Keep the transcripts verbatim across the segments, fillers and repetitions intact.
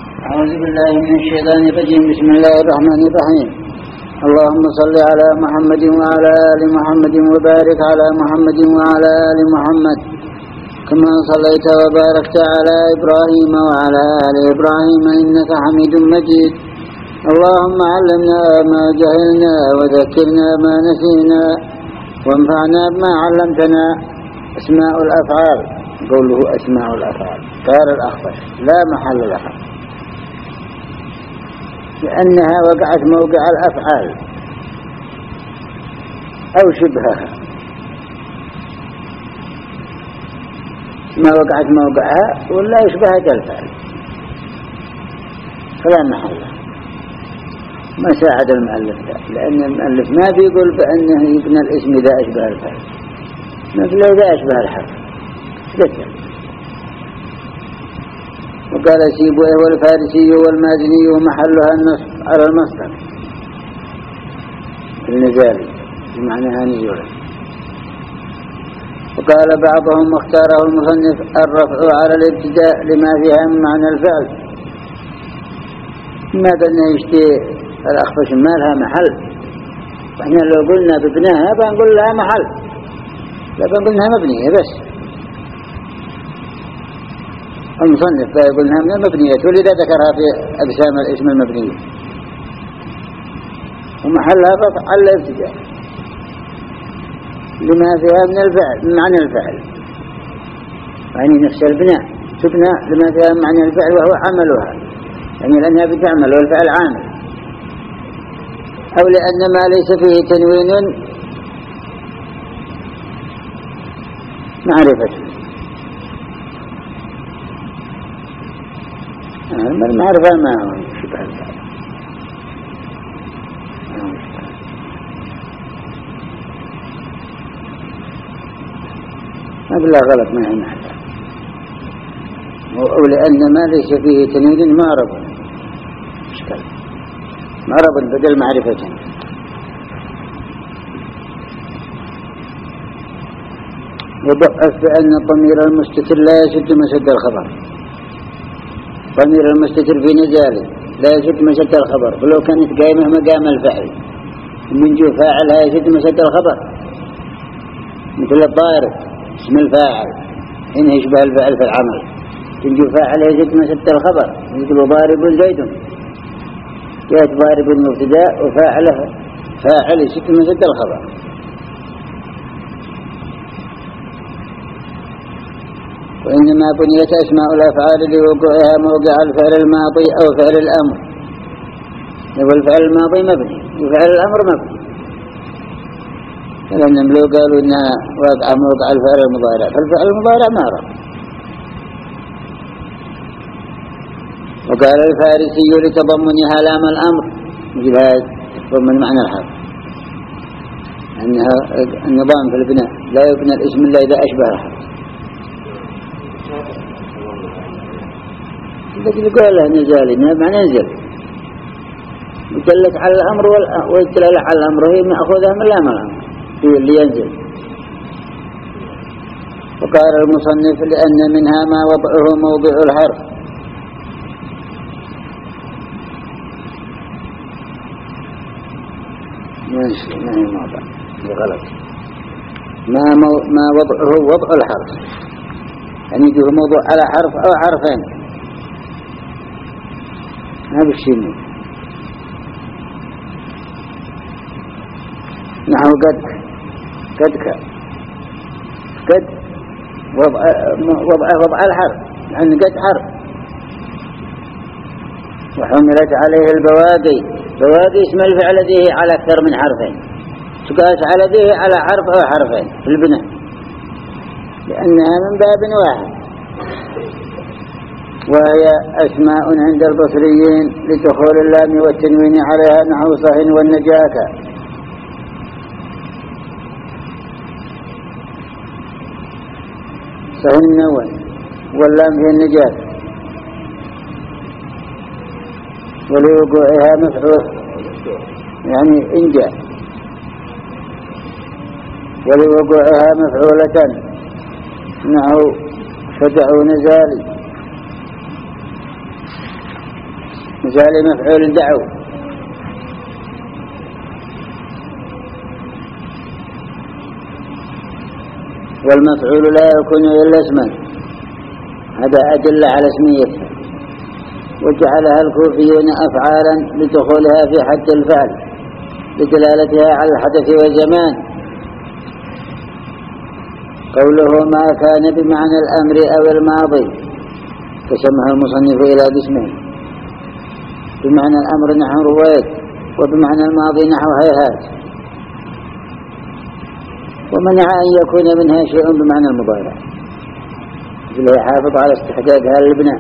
أعوذ بالله من الشيطان الرجيم. بسم الله الرحمن الرحيم. اللهم صل على محمد وعلى آل محمد وبارك على محمد وعلى آل محمد كما صليت وباركت على إبراهيم وعلى آل إبراهيم إنك حميد مجيد. اللهم علمنا ما جهلنا وذكرنا ما نسينا وانفعنا بما علمتنا. أسماء الأفعال. قوله أسماء الأفعال قال الأخفش لا محل لها لأنها وقعت موقع الأفعال أو شبهها، ما وقعت موقعها ولا يشبهها الفعل فلا محل لها. ما ساعد المؤلف ده لأن المؤلف ما بيقول بأنه يبنى الاسم إذا أشبه الفعل، مثل إذا أشبه الحرف جدا. وقال سيبويه والفارسي والمازني ومحلها النصب على المصدر النزالي بمعنى نزولا. وقال بعضهم اختاره المصنف الرفع على الابتداء لما فيها من معنى الفعل. ما قلنا يشتي الأخفش ما لها محل، وإحنا لو قلنا ببناها بنقول لها محل، لا بنقول لها مبنية بس. المصنف يقول لها من المبنية ولذا ذكرها في أقسام الاسم المبنية ومحلها رفع على الابتداء لما فيها من الفعل من معنى الفعل، يعني نفس البناء تبنى لما فيها من معنى الفعل وهو عملها، يعني لأنها بتعمل والفعل عامل، أو لأن ما ليس فيه تنوين معرفة. المعرفة ما شبه الفعل ما بالله غلط ما هي محلة، أو لأن ما ليس فيه تنوين معرب إشكال معرب بدل معرفة. وضعف بأن الضمير المستتر لا يسد مسد الخبر. ضمير المستتر في نزاله لا يسد مسد الخبر، ولو كانت قائمة مقام الفعل من جو فاعلها يسد مسد الخبر، مثل الضارب اسم الفاعل إن يشبه الفعل في العمل تنجو فاعل يسد مسد الخبر، مثل ضارب زيد جاءت ضارب المبتداء وفاعله فاعل يسد مسد الخبر. وإنما بنيت أسماء الأفعال لوقوعها موقع الفعل الماضي أو فعل الأمر، والفعل الماضي مبني وفعل الأمر مبني، لأنهم لو قالوا إنها وقع موقع الفعل المضارع فالفعل المضارع ما رأى. وقال الفارسي لتضمنها لام الأمر مثل هذا تضمن معنى الحرف، أنها النظام في البناء لا يبنى الاسم إلا إذا أشبه الحرف. الذي يقول له نزالي ما ننزل يدلك على الأمر ويدلك على الأمر هي مأخوذها من لام الأمر هي اللي ينزل. وقال المصنف لأن منها ما وضعه موضع الحرف. ماشي ما هي موضع غلط. ما مو ما وضعه وضع الحرف يعني يجيه موضوع على حرف أو حرفين هذا الشيء. نحو قد قدك قد وضع وضع وضع الحرف لأن قد حرف. وحملت عليه البوادي. بوادي اسم الفعل ذيه على أكثر من حرفين، تقاس على ذيه على حرف أو حرفين في البناء لأنها من باب واحد. وهي أسماء عند البصريين لدخول اللام والتنوين عليها نحو صهن والنجاكة. صهن نون واللام هي النجاكة، ولوقوعها مفعول يعني إنجاء، ولوقوعها مفعولة نحو فدعوا نزالي مثال مفعول دعوا. والمفعول لا يكون إلا اسما، هذا أدل على اسميته. وجعلها الكوفيون أفعالا لدخولها في حد الفعل بدلالتها على الحدث والزمان. قوله ما كان بمعنى الأمر أو الماضي قسمها المصنف إلى قسمين: بمعنى الأمر نحو رويت، وبمعنى الماضي نحو هيهات. ومنع أن يكون منها شيء بمعنى المضارع، اللي يحافظ على استحقاقها للبناء،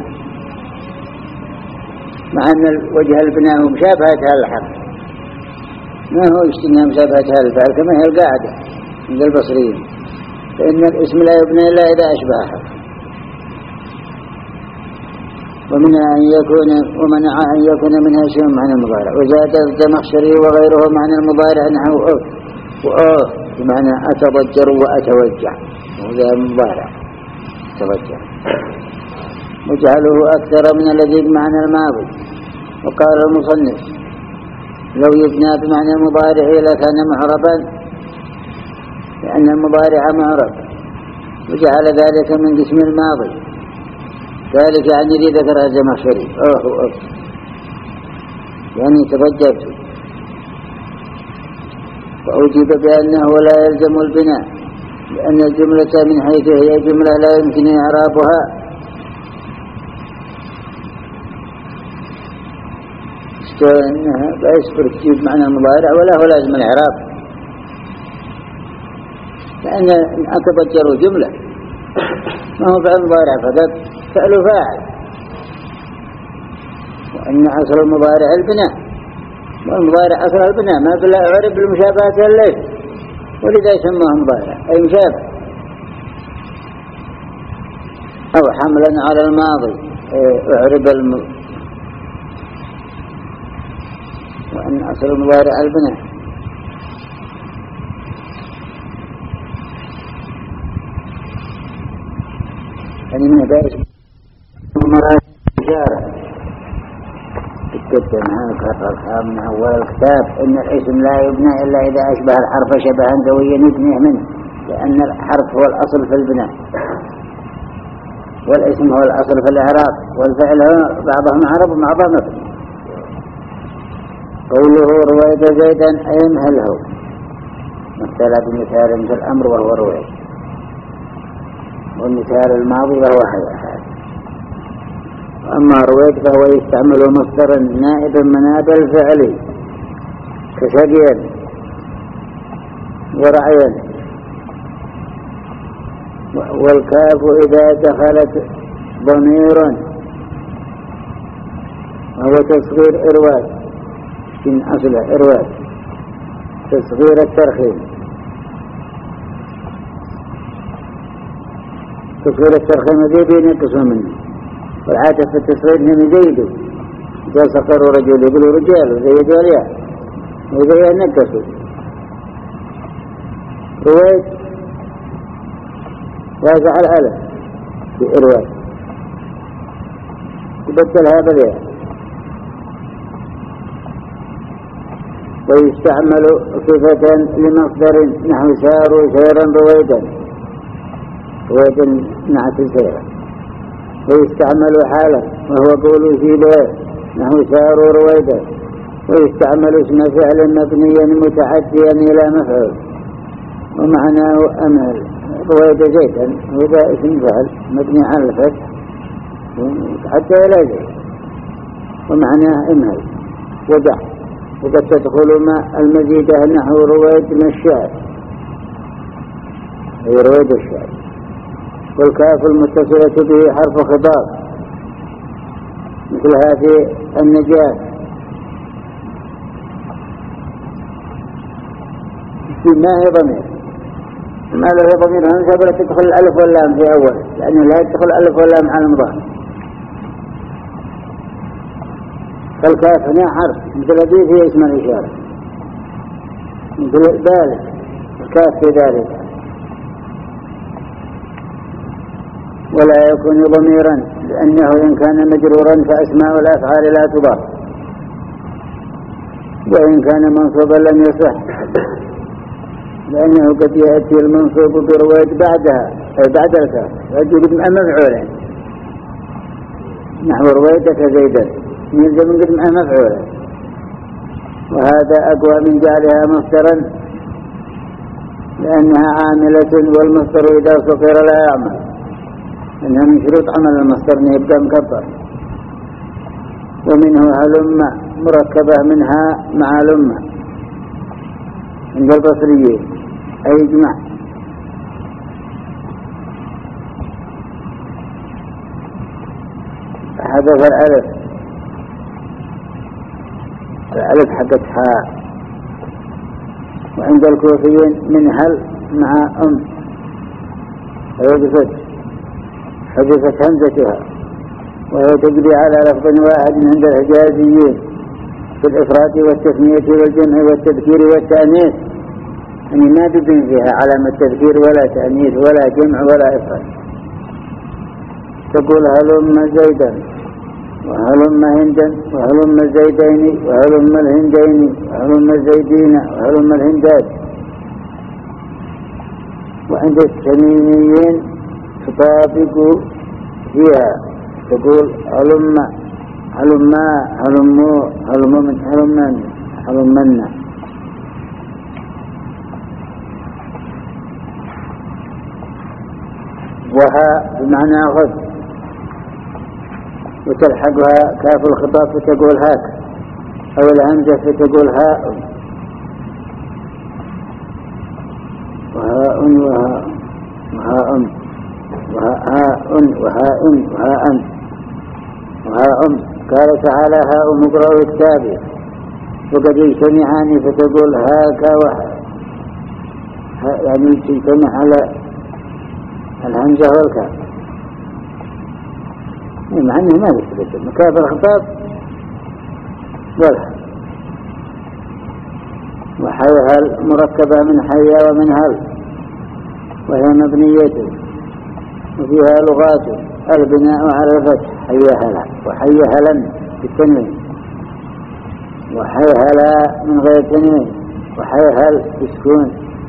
مع أن وجه البناء مشابهتها للحرف، ما هو يشتنها مشابهتها للفعل كما هي القاعدة عند البصريين، فإن الاسم لا يبنى إلا إذا أشبه حرف. ومنع أن يكون ومنع أن يكون منها شيء معنى المضارع. وزاد الزمخشري وغيره معنى المضارع نحو أوه وأوه بمعنى أتضجر وأتوجع، وهذا المضارع أتوجع. وجعله أكثر من الذي بمعنى الماضي. وقال المصنف لو يبنى بمعنى المضارع لكان معربا، لأن المضارع معرب، وجعل ذلك من قسم الماضي. ذلك يعني لي ذكرها الزمخشري أوه أوه يعني تضجرت. وأجيب بأنه لا يلزم البناء، لأن الجملة من حيث هي جملة لا يمكن إعرابها استوى أنها لا يصبر تجيب معنى المضارع ولا هو لازم الإعراب، لأن أتضجر جملة ما هو فعل مضارع فقط، فعل فاعل. وأن أصل المضارع البناء، والمضارع أصل البناء ما بلا أعرب المشابهة الليل، ولذا يسموها مضارع أي مشابه. أو حملا على الماضي أعرب الم... وأن أصل المضارع البناء. يعني من بائس مرات إشارة كتبت معك الخام من أول الكتاب إن الاسم لا يبنى إلا إذا أشبه الحرف شبها قويا يبنيه منه، لأن الحرف هو الأصل في البناء، والاسم هو الأصل في الإعراب، والفعل هو بعضهم عرب وبعضهم مبني. قوله رويت زيدا أي امهله، مثل بمثال مثل الأمر وهو رويت، والمثال الماضي وهو حياة. أما رويت فهو يستعمل مصدرا نائبا مناب الفعل كشقيا ورعيا. والكاف إذا دخلت ضمير وهو تصغير إرواد، من أصله إرواد تصغير الترخيم. تصغير الترخيم ذي ينقصوا منه، والعادة في التصغير هم يزيدوا، إذا صغروا رجل يقولوا رجال وزيدوا الياء وإذا ينقصوا. رويت وازع الألف في إرواد يبدلها بالياء. ويستعمل صفة لمصدر نحو ساروا سيرا رويدا، رويدا نعت سيرا. ويستعمل حالا وهو قول سيبه نحو ساروا رويدا. ويستعمل اسم فعل مبنيا متعديا إلى مفعول ومعناه أمهل. رويدا زيدا هذا اسم فعل مبني على الفتح متعدى إلى زيد ومعناه أمهل ودع. وقد تدخل ما المزيدة نحو رويد من الشعر، هي رويد الشعر. والكاف المتصلة به حرف خطاب مثل هذه النجاة ما هي ضمير، ما له ضمير هنسى بلا تدخل الألف واللام في أول، لأنه لا يدخل الألف واللام على المضارع. فالكاف هنا حرف مثل ذي في اسم الإشارة مثل ذلك، الكاف في ذلك. ولا يكون ضميرا لأنه إن كان مجرورا فأسماء الأفعال لا تضاف، وإن كان منصوبا لم يصح، لأنه قد يأتي المنصوب برويد بعدها أي بعد الكاف يجب مفعولا، نحو رويدك زيدا يلزم قدم مفعولا، وهذا أقوى من جعلها مصدرا لأنها عاملة، والمصدر إذا صغر لا يعمل، إنها من شروط عمل المصدر يبقى مكبر. ومنه هلم مركبة منها مع لم عند البصريين أي جمع. حذف الألف، الألف حقت حاء. وعند الكوفيين من هل مع أم حذفت حذفت همزتها، وهي تجري على لفظ واحد عند الحجازيين في الإفراد والتثنية والجمع والتذكير والتأنيث، يعني ما تبين فيها علامة تذكير ولا تأنيث ولا جمع ولا إفراد. تقول هلم زيدا وهلم هندا وهلم الزيدين وهلم الهندين وهلم الزيدين وهلم الهندات. وعند التميميين تطابق فيها، تقول هلم هلما هلمو هلمن هلمن هلمن. وها بمعنى غد، وتلحقها كاف الخطاب فتقول هاك، أو الهمزة فتقول هاء. وهاء وهاء وهاء وهاء وهاء وهاء وهاء. قال تعالى هاء مقرأ التابع، وقد يجتمعان فتقول هاك وها، يعني تجتمع على الهمزة والكاف، مع أنه ما يثبت مكاف الخطاب والها. وحيها مركبة من حيا ومن هل، وهي مبنية وفيها لغات البناء على الفتح حيا هلا وحيا هلا بالتنوين، وحيا هلا من غير تنوين، وحيا هل بسكون،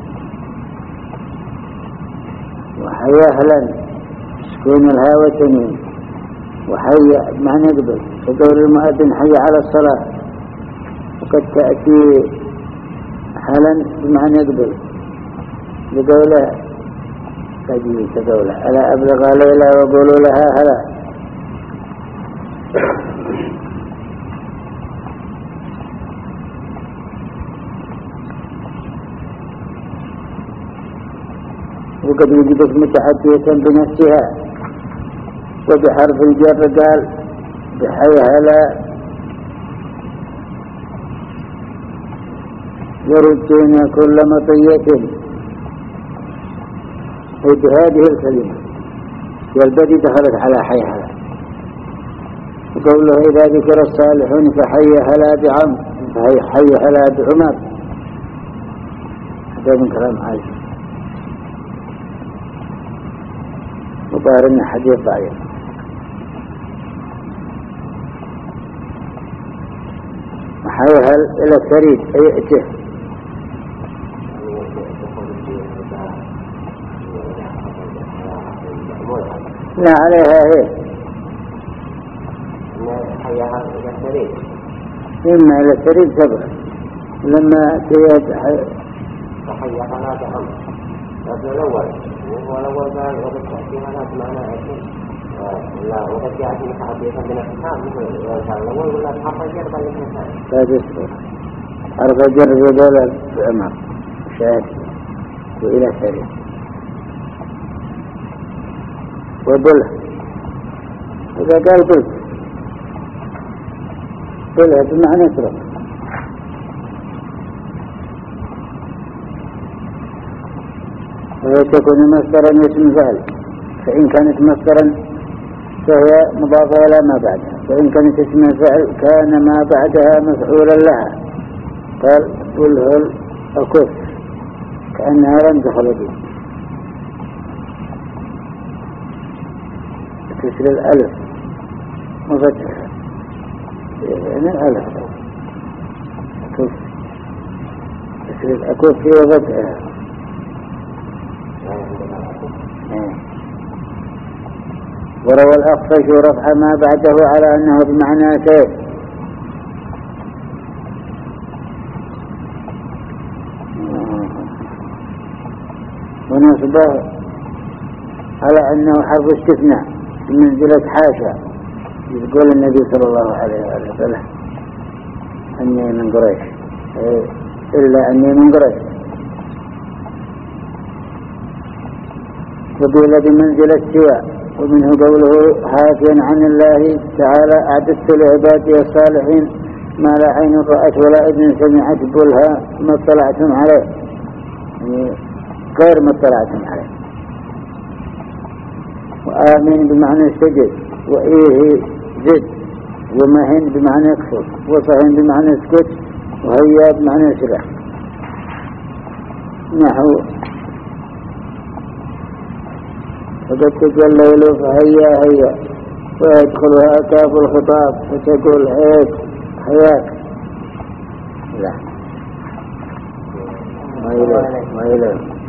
وحيا هلا سكون الهاء والتنوين، وحيا معنى قبل تقول المؤذن حي على الصلاة، وقد تأتي حالا بمعنى قبل بقوله تجي تقوله ألا أبلغ ليلى وقولوا لها هلا. وقد وجدت متعدية بنفسها، وبحرف الجر قال بحي هلا يردون كل مطية، بهذه الكلمة والبدي دخلت على حي هلا. وقوله إذا ذكر الصالحون فحي هلا بعم فهي حي هلا بعمر، هذا من كلام عائشة، وظاهرنا حديث ضعيف. وحي هل إلى الثريد أي ائته، لا عليها هي إما إلى الثريد سبع لما تياد فحيها لا بعم هذا الأول، وهو الأول قال وقد تأتيها لا بمعنى أكل لا وقد جاءت متعدية بنفسها مثل الأول ولا حرف الجر بل الإنسان لا تسبر حرف الجر بدولة بعمر شاهد وإلى ثريد وبله. إذا قال بله بله بمعنى اترك. وهي تكون مصدرا اسم فعل، فإن كانت مصدرا فهي مضافة إلى ما بعدها، وإن كانت اسم فعل كان ما بعدها مفعولا لها. قال بله الكف كأنها لم تخل به، كسر الألف وفتحها يعني الألف أكف أكف وفتحها وروى الأخفش رفع ما بعده على أنه بمعنى سيف ونصبه على أنه حرف استثناء بمنزلة حاشا يقول النبي صلى الله عليه وسلم أني من قريش إلا أني من قريش وقيل بمنزلة سوى ومنه قوله حافيا عن الله تعالى أعددت لعبادي الصالحين ما لا عين رأت ولا أذن سمعت بلها ما اطلعتم عليه يعني غير ما اطلعتم عليه. وآمين بمعنى سجد وإيه زد ومهن بمعنى اكفر وصهن بمعنى اسكت وهيا بمعنى سرع نحو فقد تجلل فهيا هيا ويدخلها كاف الخطاب فتقول هيك حياك لا ما إليه ما إليه